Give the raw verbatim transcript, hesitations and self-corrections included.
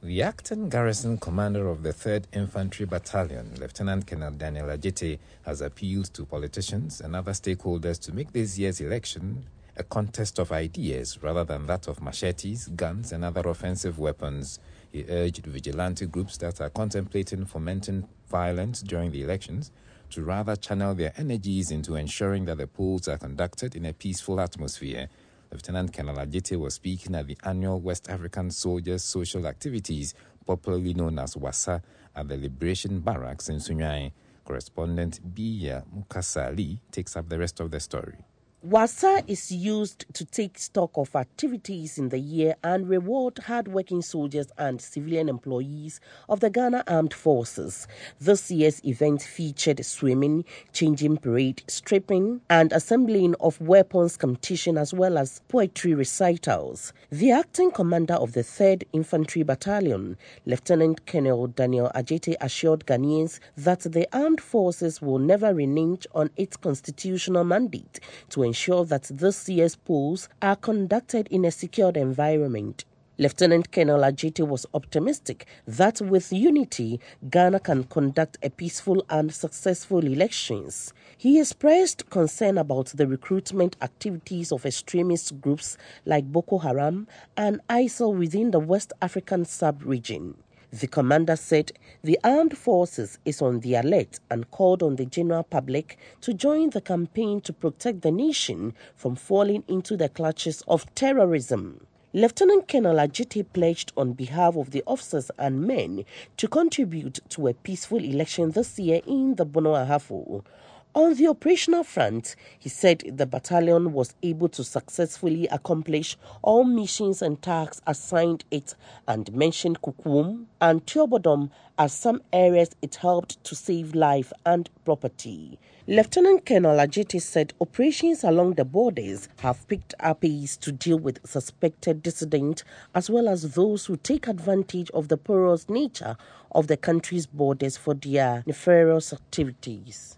The acting garrison commander of the third Infantry Battalion, Lieutenant Colonel Daniel Adjetey, has appealed to politicians and other stakeholders to make this year's election a contest of ideas rather than that of machetes, guns, and other offensive weapons. He urged vigilante groups that are contemplating fomenting violence during the elections to rather channel their energies into ensuring that the polls are conducted in a peaceful atmosphere. Lieutenant Colonel Adjetey was speaking at the annual West African Soldiers Social Activities, popularly known as WASA, at the Liberation Barracks in Sunyani. Correspondent Biya Mukasali takes up the rest of the story. WASA is used to take stock of activities in the year and reward hard-working soldiers and civilian employees of the Ghana Armed Forces. This year's event featured swimming, changing parade, stripping, and assembling of weapons competition as well as poetry recitals. The acting commander of the third Infantry Battalion, Lieutenant Colonel Daniel Adjetey, assured Ghanaians that the armed forces will never renege on its constitutional mandate to ensure that this year's polls are conducted in a secured environment. Lieutenant Colonel Adjetey was optimistic that with unity, Ghana can conduct a peaceful and successful elections. He expressed concern about the recruitment activities of extremist groups like Boko Haram and ISIL within the West African sub-region. The commander said the armed forces is on the alert and called on the general public to join the campaign to protect the nation from falling into the clutches of terrorism. Lieutenant Colonel Adjetey pledged on behalf of the officers and men to contribute to a peaceful election this year in the Bono Ahafo. On the operational front, he said the battalion was able to successfully accomplish all missions and tasks assigned it and mentioned Kukum and Tiobodom as some areas it helped to save life and property. Lieutenant Colonel Adjetey said operations along the borders have picked up pace to deal with suspected dissidents as well as those who take advantage of the porous nature of the country's borders for their nefarious activities.